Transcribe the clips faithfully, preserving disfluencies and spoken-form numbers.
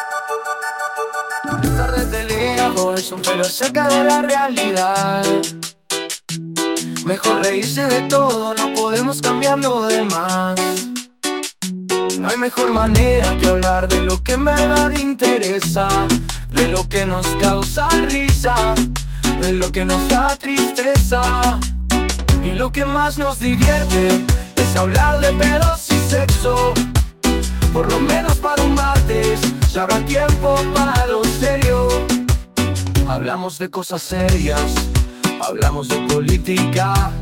Estar desde lejos, pero cerca de la realidad. Mejor reírse de todo, no podemos cambiar lo demás. No hay mejor manera que hablar de lo que en verdad interesa, de lo que nos causa risa, de lo que nos da tristeza. Y lo que más nos divierte es hablar de pedos y sexo. Por lo menos para un martes ya habrá tiempo para lo serio. Hablamos de cosas serias, hablamos de política,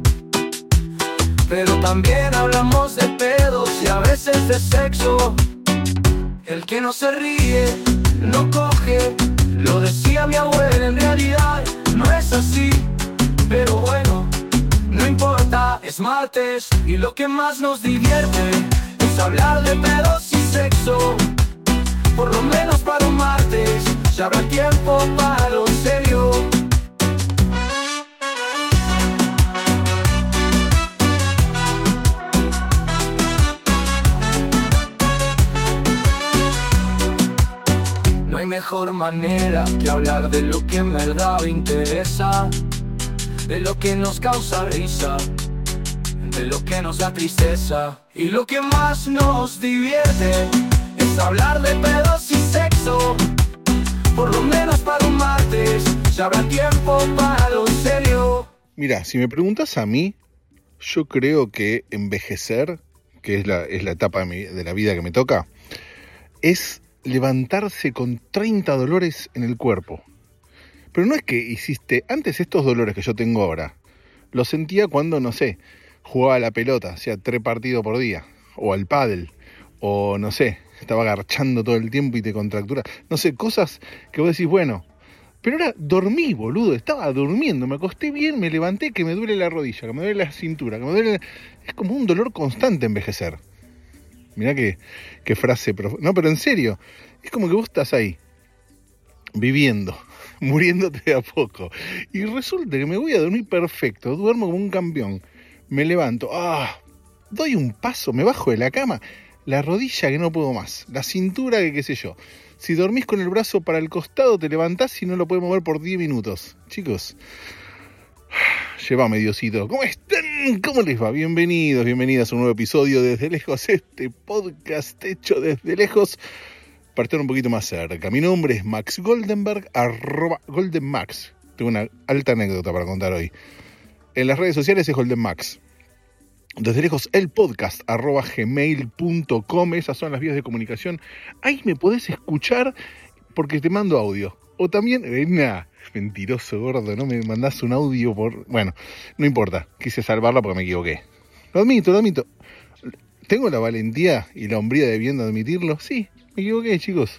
pero también hablamos de pedos y a veces de sexo. El que no se ríe, no coge, lo decía mi abuela, en realidad no es así. Pero bueno, no importa, es martes y lo que más nos divierte es hablar de pedos y sexo. Por lo menos para un martes ya habrá tiempo para lo serio. No hay mejor manera que hablar de lo que en verdad interesa, de lo que nos causa risa, de lo que nos da tristeza. Y lo que más nos divierte es hablar de pedos y sexo. Por lo menos para un martes ya habrá tiempo para lo serio. Mira, si me preguntas a mí, yo creo que envejecer, que es la, es la etapa de, mi, de la vida que me toca, es levantarse con treinta dolores en el cuerpo. Pero no es que hiciste, antes estos dolores que yo tengo ahora, los sentía cuando, no sé, jugaba a la pelota, hacía tres partidos por día, o al pádel, o no sé, estaba agarchando todo el tiempo y te contractura, no sé, cosas que vos decís, bueno, pero ahora dormí, boludo, estaba durmiendo, me acosté bien, me levanté, que me duele la rodilla, que me duele la cintura, que me duele... Es como un dolor constante envejecer. Mirá qué, qué frase, prof... no, pero en serio, es como que vos estás ahí, viviendo, muriéndote de a poco, y resulta que me voy a dormir perfecto, duermo como un campeón, me levanto, ah, doy un paso, me bajo de la cama, la rodilla que no puedo más, la cintura que qué sé yo. Si dormís con el brazo para el costado, te levantás y no lo puedes mover por diez minutos. Chicos, llévame Diosito. ¿Cómo están? ¿Cómo les va? Bienvenidos, bienvenidas a un nuevo episodio Desde Lejos, este podcast hecho desde lejos para estar un poquito más cerca. Mi nombre es Max Goldenberg, arroba GoldenMax. Tengo una alta anécdota para contar hoy. En las redes sociales es GoldenMax. Desde Lejos, el podcast, arroba gmail punto com. Esas son las vías de comunicación. Ahí me podés escuchar porque te mando audio. O también, eh, nah, mentiroso, gordo, no me mandás un audio por... Bueno, no importa, quise salvarla porque me equivoqué. Lo admito, lo admito. ¿Tengo la valentía y la hombría de bien admitirlo? Sí, me equivoqué, chicos.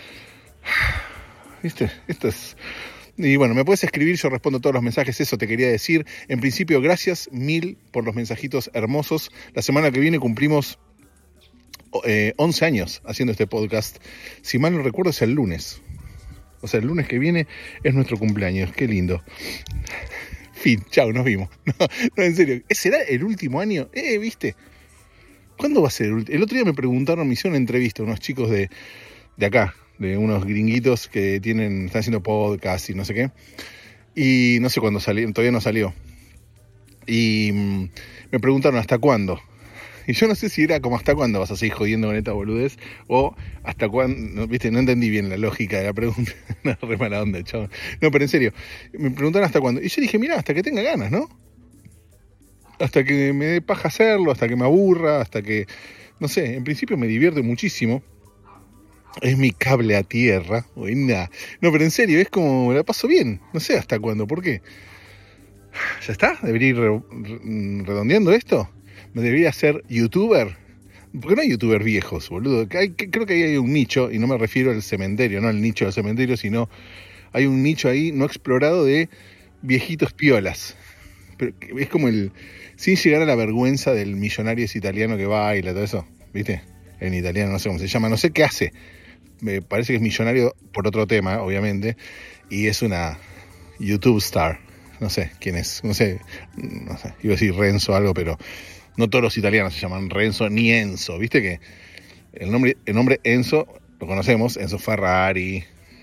¿Viste? Esto es... Y bueno, me puedes escribir, yo respondo todos los mensajes, eso te quería decir. En principio, gracias mil por los mensajitos hermosos. La semana que viene cumplimos eh, once años haciendo este podcast. Si mal no recuerdo, es el lunes. O sea, el lunes que viene es nuestro cumpleaños. Qué lindo. Fin, chau, nos vimos. No, no, en serio. ¿Será el último año? Eh, ¿viste? ¿Cuándo va a ser el último? El otro día me preguntaron, me hicieron una entrevista unos chicos de, de acá, de unos gringuitos que tienen, están haciendo podcast y no sé qué. Y no sé cuándo salió, todavía no salió. Y mmm, me preguntaron hasta cuándo. Y yo no sé si era como hasta cuándo vas a seguir jodiendo con esta boludez o hasta cuándo, viste, no entendí bien la lógica de la pregunta. No, re mala onda, chabón. No, pero en serio, me preguntaron hasta cuándo. Y yo dije, mirá, hasta que tenga ganas, ¿no? Hasta que me dé paja hacerlo, hasta que me aburra, hasta que, no sé, en principio me divierte muchísimo. Es mi cable a tierra. Buena. No, pero en serio, es como, la paso bien. No sé hasta cuándo, ¿por qué? ¿Ya está? ¿Debería ir re- redondeando esto? ¿Me debería ser youtuber? Porque no hay youtubers viejos, boludo. Hay, creo que ahí hay un nicho, y no me refiero al cementerio, no al nicho del cementerio, sino hay un nicho ahí no explorado de viejitos piolas. Pero es como el... Sin llegar a la vergüenza del millonario ese italiano que baila, todo eso, ¿viste? En italiano, no sé cómo se llama, no sé qué hace. Me parece que es millonario por otro tema, obviamente, y es una YouTube star. No sé quién es, no sé, no sé, iba a decir Renzo o algo, pero no todos los italianos se llaman Renzo ni Enzo, ¿viste que el nombre, el nombre Enzo lo conocemos, Enzo Ferrari,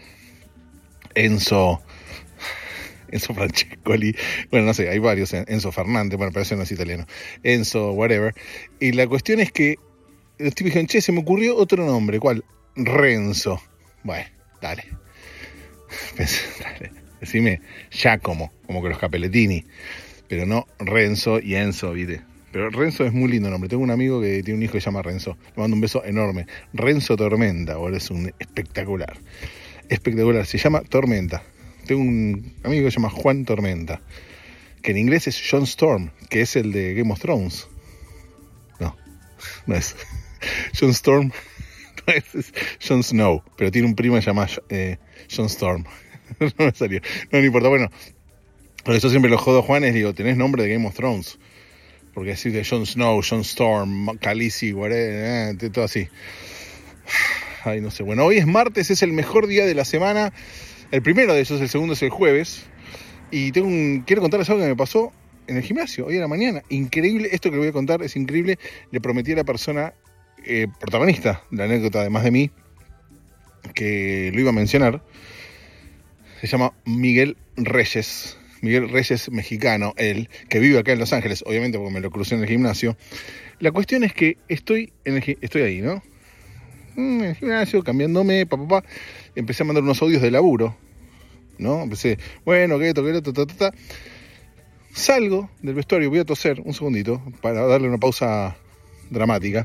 Enzo, Enzo Francescoli, bueno, no sé, hay varios, Enzo Fernández, bueno, pero ese no es italiano, Enzo, whatever. Y la cuestión es que los tipos dijeron, che, se me ocurrió otro nombre, ¿cuál? Renzo. Bueno, dale. dale. Decime Giacomo, como que los Capellettini, pero no Renzo y Enzo, ¿viste? Pero Renzo es muy lindo nombre. Tengo un amigo que tiene un hijo que se llama Renzo. Le mando un beso enorme. Renzo Tormenta, ahora es un espectacular. Espectacular, se llama Tormenta. Tengo un amigo que se llama Juan Tormenta, que en inglés es Jon Storm, que es el de Game of Thrones. No, no es. Jon Storm no es, es Jon Snow, pero tiene un primo que se llama eh, Jon Storm. No me salió. No, no importa. Bueno, por eso siempre lo jodo a Juan, es digo, tenés nombre de Game of Thrones. Porque así de Jon Snow, Jon Storm, Khaleesi, whatever, eh, todo así. Ay, no sé. Bueno, hoy es martes, es el mejor día de la semana. El primero de ellos, el segundo es el jueves. Y tengo un, quiero contarles algo que me pasó en el gimnasio, hoy a la mañana. Increíble, esto que les voy a contar es increíble. Le prometí a la persona eh, protagonista de la anécdota, además de mí, que lo iba a mencionar. Se llama Miguel Reyes. Miguel Reyes, mexicano, él, que vive acá en Los Ángeles, obviamente porque me lo crucé en el gimnasio. La cuestión es que estoy, en el, estoy ahí, ¿no? En el gimnasio, cambiándome, papá, pa, pa. Empecé a mandar unos audios de laburo, ¿no? Empecé, bueno, que esto, que esto, ta, ta, ta. Salgo del vestuario, voy a toser un segundito para darle una pausa dramática.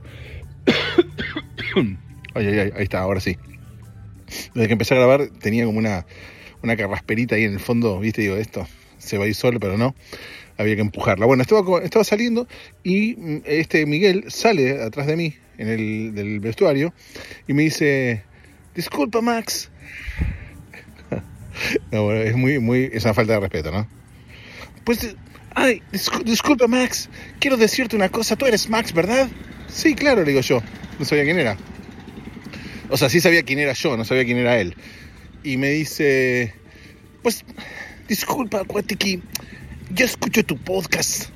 Ay, ay, ay, ahí está, ahora sí. Desde que empecé a grabar tenía como una, una carrasperita ahí en el fondo, ¿viste? Digo, esto se va a ir solo, pero no, había que empujarla. Bueno, estaba, estaba saliendo y este Miguel sale atrás de mí en el del vestuario y me dice, disculpa Max. No, bueno, es muy, muy, es una falta de respeto, ¿no? Pues, ay, discul- disculpa Max, quiero decirte una cosa, tú eres Max, ¿verdad? Sí, claro, le digo yo, no sabía quién era. O sea, sí sabía quién era yo, no sabía quién era él. Y me dice, pues, disculpa, Cuatiqui, yo escucho tu podcast.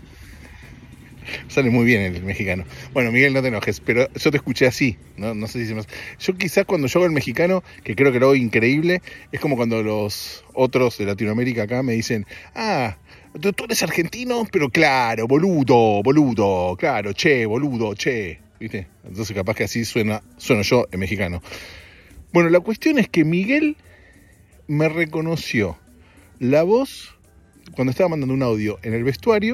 Sale muy bien el mexicano. Bueno, Miguel, no te enojes, pero yo te escuché así, ¿no? No sé si se me... Yo quizás cuando yo hago el mexicano, que creo que lo hago increíble, es como cuando los otros de Latinoamérica acá me dicen, ah, tú, tú eres argentino, pero claro, boludo, boludo, claro, che, boludo, che, ¿viste? Entonces capaz que así suena, sueno yo en mexicano. Bueno, la cuestión es que Miguel me reconoció la voz cuando estaba mandando un audio en el vestuario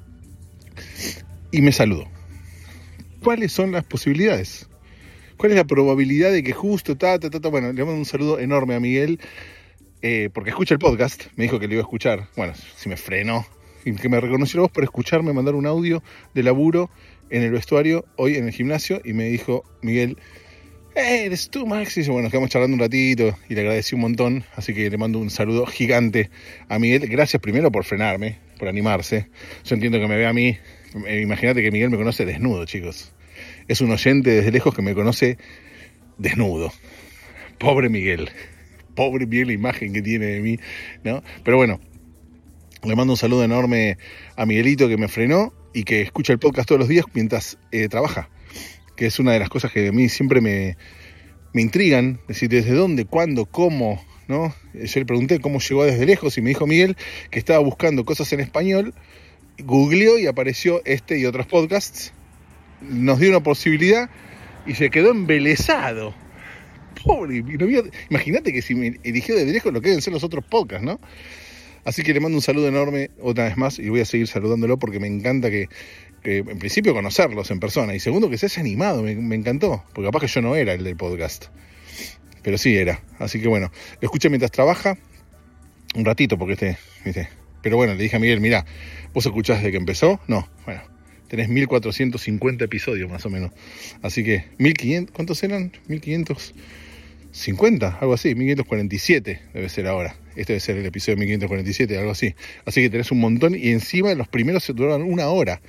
y me saludó. ¿Cuáles son las posibilidades? ¿Cuál es la probabilidad de que justo, ta, ta, ta, ta? Bueno, le mando un saludo enorme a Miguel, eh, porque escucha el podcast, me dijo que lo iba a escuchar. Bueno, si me frenó, y que me reconoció la voz por escucharme mandar un audio de laburo en el vestuario, hoy en el gimnasio, y me dijo, Miguel, hey, eres tú, Max. Y bueno, nos quedamos charlando un ratito y le agradecí un montón, así que le mando un saludo gigante a Miguel. Gracias primero por frenarme, por animarse. Yo entiendo que me ve a mí, imagínate que Miguel me conoce desnudo, chicos. Es un oyente desde lejos que me conoce desnudo. Pobre Miguel, pobre Miguel, la imagen que tiene de mí, ¿no? Pero bueno, le mando un saludo enorme a Miguelito, que me frenó y que escucha el podcast todos los días mientras eh, trabaja, que es una de las cosas que a mí siempre me, me intrigan, es decir, desde dónde, cuándo, cómo, ¿no? Yo le pregunté cómo llegó desde lejos y me dijo Miguel que estaba buscando cosas en español, googleó y apareció este y otros podcasts, nos dio una posibilidad y se quedó embelesado. Pobre, imagínate que si me eligió desde lejos lo que deben ser los otros podcasts, ¿no? Así que le mando un saludo enorme otra vez más y voy a seguir saludándolo porque me encanta que, que en principio conocerlos en persona y segundo que se haya animado, me, me encantó, porque capaz que yo no era el del podcast, pero sí era. Así que bueno, lo escuché mientras trabaja un ratito porque este, ¿viste? Pero bueno, le dije a Miguel, mirá, ¿vos escuchás desde que empezó? No, bueno, tenés mil cuatrocientos cincuenta episodios más o menos, así que mil quinientos, ¿cuántos eran? mil quinientos cincuenta, algo así, mil quinientos cuarenta y siete debe ser ahora. Este debe ser el episodio mil quinientos cuarenta y siete, algo así. Así que tenés un montón y encima los primeros se duraron una hora.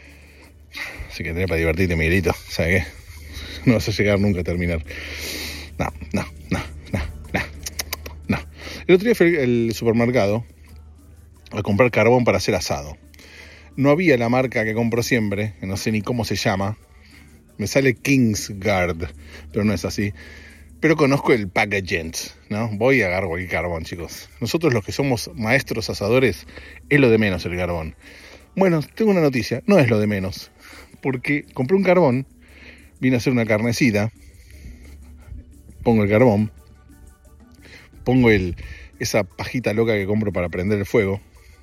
Así que tenés para divertirte, Miguelito. ¿Sabes qué? No vas a llegar nunca a terminar. No, no, no, no, no, no. El otro día fui al supermercado a comprar carbón para hacer asado. No había la marca que compro siempre, que no sé ni cómo se llama. Me sale Kingsguard, pero no es así. pero conozco el packaging, ¿no? Voy y agarro el carbón, chicos. Nosotros los que somos maestros asadores, es lo de menos el carbón. Bueno, tengo una noticia, no es lo de menos, porque compré un carbón, vine a hacer una carnecita, pongo el carbón, pongo el, esa pajita loca que compro para prender el fuego,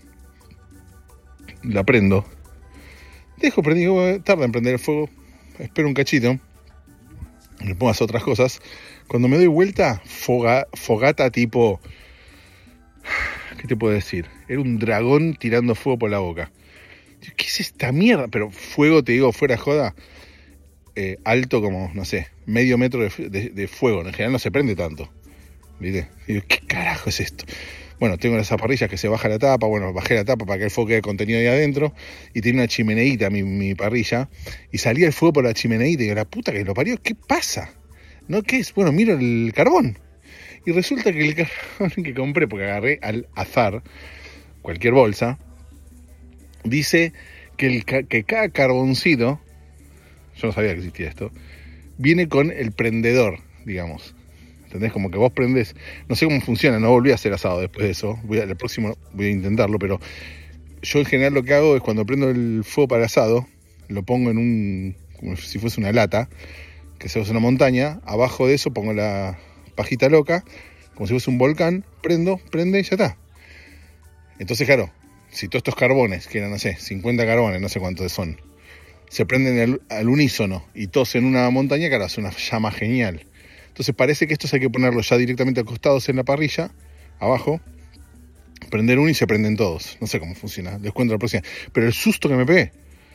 la prendo, dejo prendido, tarda en prender el fuego, espero un cachito, le pongo a hacer otras cosas. Cuando me doy vuelta, foga, fogata tipo, ¿qué te puedo decir? Era un dragón tirando fuego por la boca. ¿Qué es esta mierda? Pero fuego, te digo, fuera joda, eh, alto como, no sé, medio metro de, de, de fuego. En general no se prende tanto, ¿viste? Y digo, ¿qué carajo es esto? Bueno, tengo las parrillas que se baja la tapa, bueno, bajé la tapa para que el fuego quede contenido ahí adentro, y tiene una chimeneita mi, mi parrilla, y salía el fuego por la chimeneita, y digo, la puta que lo parió, ¿qué pasa? ¿No? ¿Qué es? Bueno, miro el carbón, y resulta que el carbón que compré, porque agarré al azar cualquier bolsa, dice que, el, que cada carboncito, yo no sabía que existía esto, viene con el prendedor, digamos. ¿Entendés? Como que vos prendés, no sé cómo funciona, no volví a hacer asado después de eso, voy a, el próximo voy a intentarlo, pero yo en general lo que hago es cuando prendo el fuego para el asado, lo pongo en un, como si fuese una lata, que se usa una montaña, abajo de eso pongo la pajita loca, como si fuese un volcán, prendo, prende y ya está. Entonces, claro, si todos estos carbones, que eran, no sé, cincuenta carbones, no sé cuántos son, se prenden al, al unísono y todos en una montaña, claro, hace una llama genial. Entonces parece que estos hay que ponerlos ya directamente acostados en la parrilla, abajo, prender uno y se prenden todos. No sé cómo funciona, les cuento la próxima. Pero el susto que me pegué,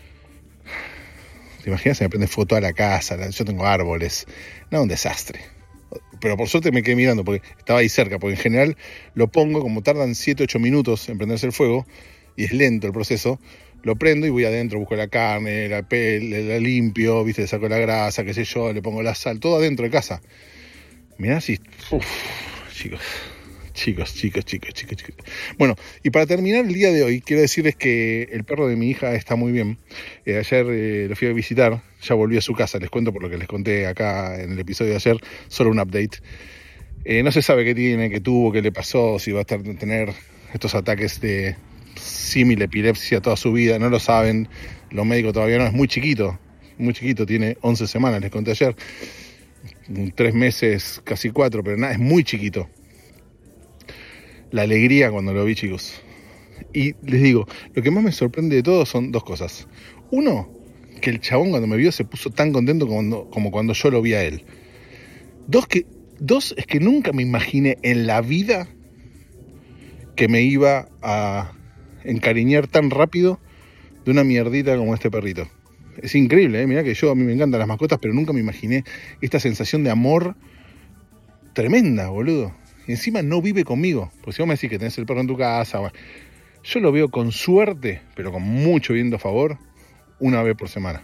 ¿te imaginas? Se me prende fuego toda la casa, yo tengo árboles, no, un desastre. Pero por suerte me quedé mirando porque estaba ahí cerca, porque en general lo pongo, como tardan siete ocho minutos en prenderse el fuego, y es lento el proceso, lo prendo y voy adentro, busco la carne, la pel, la limpio, viste, le saco la grasa, qué sé yo, le pongo la sal, todo adentro de casa. Mirá si... Uf, chicos, chicos, chicos, chicos, chicos, chicos. Bueno, y para terminar el día de hoy, quiero decirles que el perro de mi hija está muy bien. Eh, ayer eh, lo fui a visitar, ya volví a su casa, les cuento por lo que les conté acá en el episodio de ayer, solo un update. Eh, no se sabe qué tiene, qué tuvo, qué le pasó, si va a estar, tener estos ataques de símil epilepsia toda su vida, no lo saben, los médicos todavía no, es muy chiquito, muy chiquito, tiene once semanas, les conté ayer, tres meses, casi cuatro, pero nada, es muy chiquito. La alegría cuando lo vi, chicos. Y les digo, lo que más me sorprende de todo son dos cosas. Uno, que el chabón cuando me vio se puso tan contento como, como cuando yo lo vi a él. Dos, que, dos, es que nunca me imaginé en la vida que me iba a encariñar tan rápido de una mierdita como este perrito. Es increíble, ¿eh? Mirá que yo, a mí me encantan las mascotas, pero nunca me imaginé esta sensación de amor tremenda, boludo. Y encima no vive conmigo, porque si vos me decís que tenés el perro en tu casa, bueno, yo lo veo con suerte, pero con mucho viento a favor, una vez por semana.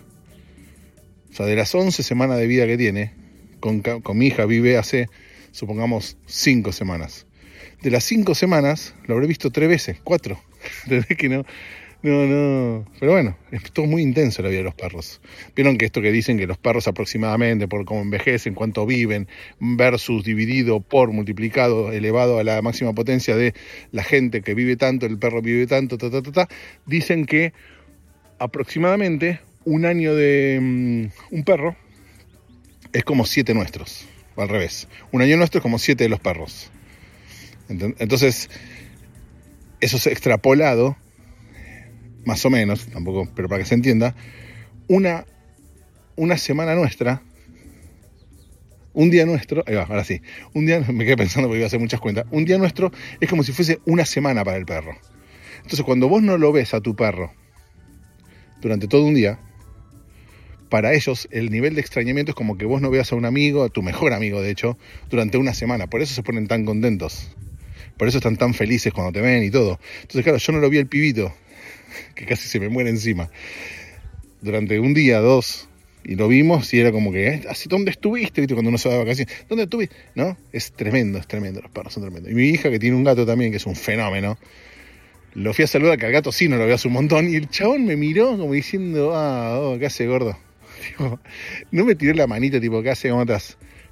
O sea, de las once semanas de vida que tiene, con, con mi hija vive hace, supongamos, cinco semanas. De las cinco semanas, lo habré visto tres veces, cuatro. ¿Entendés que no? No, no. Pero bueno, es todo muy intenso la vida de los perros. Vieron que esto que dicen que los perros aproximadamente, por cómo envejecen, cuánto viven, versus dividido por, multiplicado, elevado a la máxima potencia de la gente que vive tanto, el perro vive tanto, ta, ta, ta, ta, dicen que aproximadamente un año de um, un perro es como siete nuestros, o al revés. Un año nuestro es como siete de los perros. Entonces, eso es extrapolado, más o menos, tampoco, pero para que se entienda, una, una semana nuestra, un día nuestro, ahí va, ahora sí, un día, me quedé pensando porque iba a hacer muchas cuentas, un día nuestro es como si fuese una semana para el perro. Entonces, cuando vos no lo ves a tu perro durante todo un día, para ellos el nivel de extrañamiento es como que vos no veas a un amigo, a tu mejor amigo de hecho, durante una semana. Por eso se ponen tan contentos, por eso están tan felices cuando te ven y todo. Entonces, claro, yo no lo vi al pibito, que casi se me muere encima, durante un día, dos, y lo vimos y era como que, ¿así dónde estuviste? ¿Viste? Cuando uno se va de vacaciones, ¿dónde estuviste? ¿No? Es tremendo, es tremendo, los perros son tremendos. Y mi hija, que tiene un gato también, que es un fenómeno, lo fui a saludar, que al gato sí no lo veo hace un montón, y el chabón me miró como diciendo, ah, oh, ¿qué hace, gordo? Tipo, no me tiró la manita, tipo, ¿qué hace? ¿Cómo estás?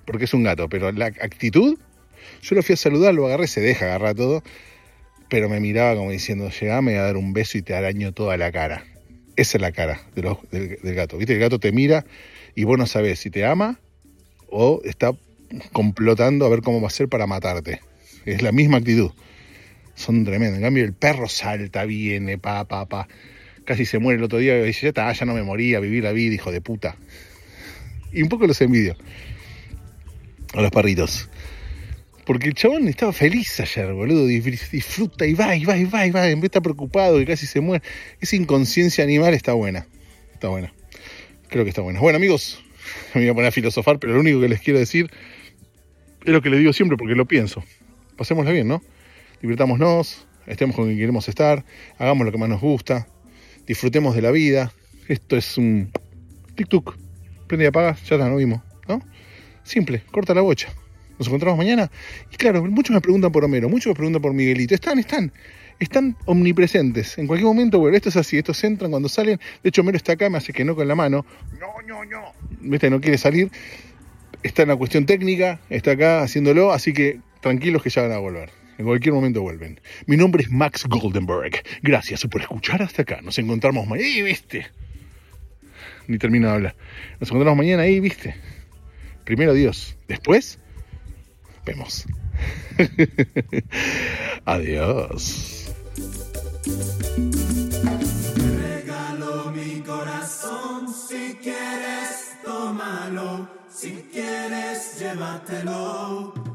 porque es un gato, pero la actitud, yo lo fui a saludar, lo agarré, se deja agarrar todo, pero me miraba como diciendo, llegame a dar un beso y te araño toda la cara. Esa es la cara de los, del, del gato. ¿Viste? El gato te mira y vos no sabés si te ama o está complotando a ver cómo va a ser para matarte. Es la misma actitud. Son tremendos. En cambio, el perro salta, viene, pa, pa, pa. Casi se muere el otro día y dice, ya está, ya no me moría, viví la vida, hijo de puta. Y un poco los envidio a los perritos. Porque el chabón estaba feliz ayer, boludo, disfruta y va, y va, y va, y va, en vez de estar preocupado que casi se muere. Esa inconsciencia animal está buena, está buena, creo que está buena. Bueno, amigos, me voy a poner a filosofar, pero lo único que les quiero decir es lo que les digo siempre porque lo pienso. Pasémosla bien, ¿no? Divirtámonos, estemos con quien queremos estar, hagamos lo que más nos gusta, disfrutemos de la vida. Esto es un tic-tuc, prende y apaga, ya está, no vimos, ¿no? Simple, corta la bocha. Nos encontramos mañana. Y claro, muchos me preguntan por Homero, muchos me preguntan por Miguelito. Están, están, están omnipresentes. En cualquier momento, bueno, esto es así, estos entran cuando salen. De hecho, Homero está acá, me hace que no con la mano. No, no, no. Viste, no quiere salir. Está en la cuestión técnica, está acá haciéndolo, así que tranquilos que ya van a volver. En cualquier momento vuelven. Mi nombre es Max Goldenberg. Gracias por escuchar hasta acá. Nos encontramos mañana. ¡Ey, viste! Ni termino de hablar. Nos encontramos mañana ahí, viste. Primero Dios. Después vemos. Adiós. Regalo mi corazón, si quieres tómalo, si quieres llévatelo.